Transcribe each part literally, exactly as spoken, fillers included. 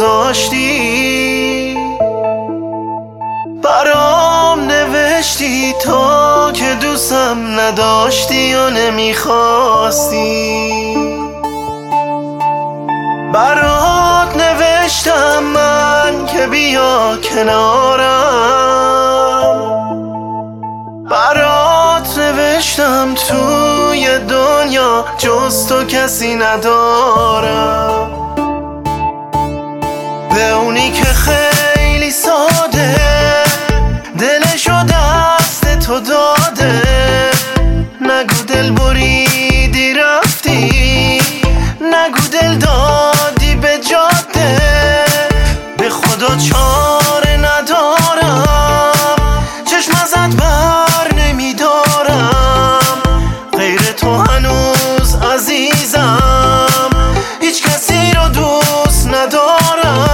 گذاشتی، برام نوشتی تا که دوستم نداشتی و نمیخواستی. برات نوشتم من که بیا کنارم، برات نوشتم توی دنیا جز تو کسی ندارم. به اونی که خیلی ساده دلشو دست تو داده، نگو دل بریدی رفتی، نگو دل دادی به جاده. به خدا چاره ندارم، چشم ازت بر نمیدارم، غیر تو هنوز عزیزم هیچ کسی رو دوست ندارم.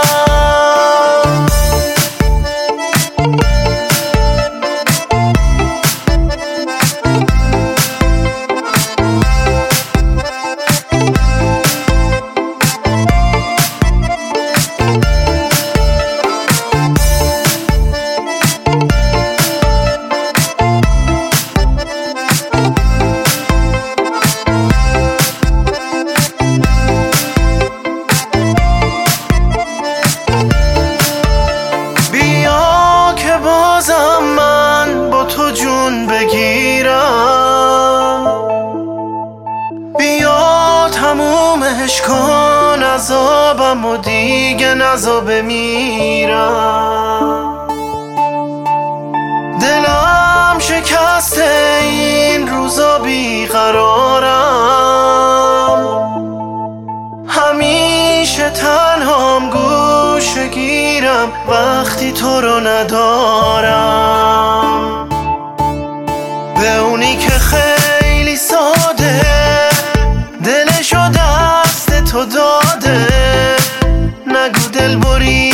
من با تو جون بگیرم، بیا تمومش کن عذابم و دیگه نزا بمیرم. دلم شکسته این روزا بیقرارم، همیشه تنهام گوشه گیرم وقتی تو رو ندارم. به اونی که خیلی ساده دلشو دست تو داده، نگو دل بری